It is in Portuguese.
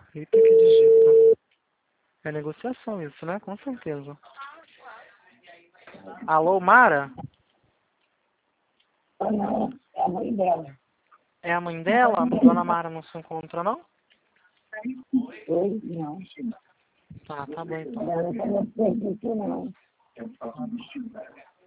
Eita, que digita. É negociação isso, né? Com certeza. Alô, Mara? Não, é a mãe dela. É a mãe dela? A dona Mara não se encontra, não? Oi, não. Tá bom então. Ela não acredito, não.